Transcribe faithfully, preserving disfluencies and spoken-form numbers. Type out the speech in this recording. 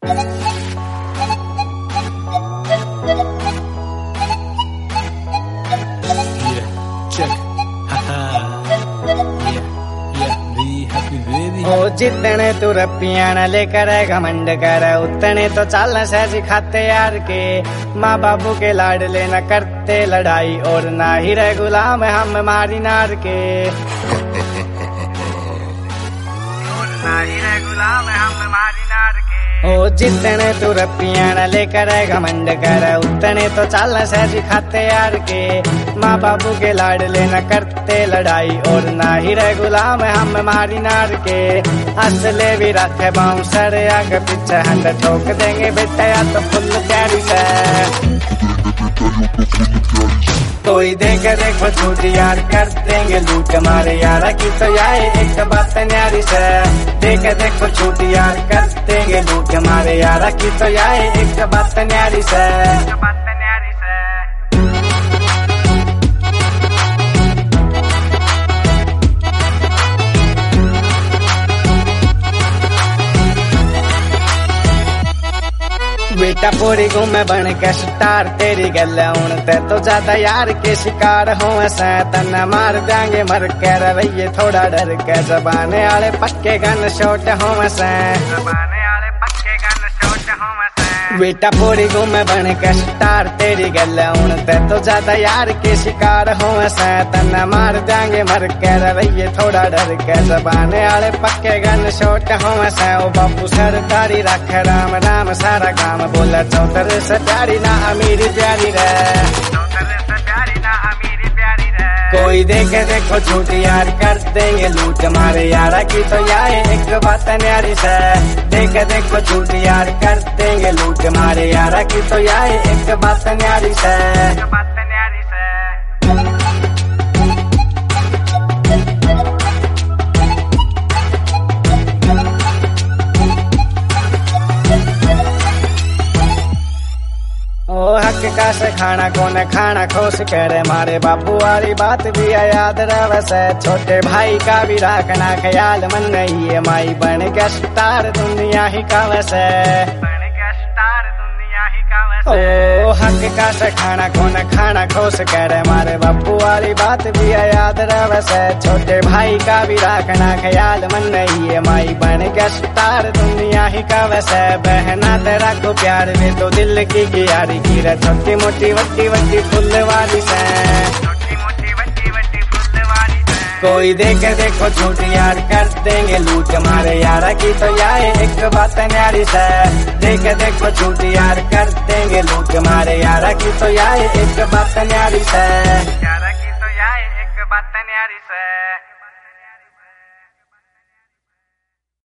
ओ जितने तू रपियां न लेकर घमंड कर, उतने तो चालना सहजी खाते यार के। माँ बाबू के लाडले न करते लड़ाई, और ना ही रह गुलाम हम मारी नार के। और ना ही रह गुलाम हम मारी नार के। ओ जितने तू रपियां न लेकर घमंड कर, उतने तो चालना सहजी खाते यार के। माँ बाबू के लाडले न करते लड़ाई, और ना ही रह गुलाम हम मारी नार के। असले भी रखे बाउंसर आगे पीछे हंड ठोक देंगे बेटा या तो फुल प्यारी से। कोई देखे देखो छूट यार कर देंगे लूट मारे यारा की तो यार एक बात न्यारी से। देखे देखो छूट यार कर देंगे लूट मारे यारा की तो यार एक बात न्यारी से। बेटा पूरी घूमे बन के स्टार तेरी गल हूं ते तो ज्यादा यार के शिकार हो ऐसा तना मार देंगे मर के रवैये थोड़ा डर के। जबाने आले पक्के गन शॉट हो ऐसा, जबाने आले पक्के गन शॉट हो ऐसा। बेटा पूरी घूमे बन के स्टार तेरी गल हूं ते तो ज्यादा यार के शिकार हो ऐसा तना मार देंगे मर के रवैये थोड़ा डर के। जबाने आले पक्के गन शॉट हो ऐसा। ओ बापू सरदारी रख राम राम सारा काम बोला चौतर से प्यारी ना अमीरी प्यारी रे, चौतर से प्यारी ना अमीरी प्यारी रे। कोई देखे देखो छूट यार कर देंगे लूट मारे यारा की तो यार एक बात न्यारी से। देखे देखो छूट यार कर देंगे लूट मारे यारा की तो यार एक बात न्यारी से। ओ हक का से खाना कौन खाना खोस करे, मारे बापू वाली बात भी याद रहे से। छोटे भाई का भी रखना ख्याल मन नहीं है, माई बन के स्टार दुनिया ही का वैसे, बन के स्टार दुनिया ही का वैसे। ओ हक का से खाना कौन खाना खोस करे, मारे बापू वाली बात भी याद रहे से। छोटे भाई का भी रखना ख्याल मन नहीं है, माई बन के स्टार दुनिया ही का वैसे। बहना तेरा को प्यार में तो दिल की यारी की रे, छोटी मोटी वड्डी वड्डी फुल वाली से, छोटी मोटी वड्डी वड्डी फुल वाली से। कोई देखे देखो छूट यार कर देंगे लूट मारे यारा की तो यार एक बात न्यारी से। देखे देखो छूट यार कर देंगे लूट मारे यारा की तो यार एक बात न्यारी से, यारा की तो यार एक बात न्यारी से।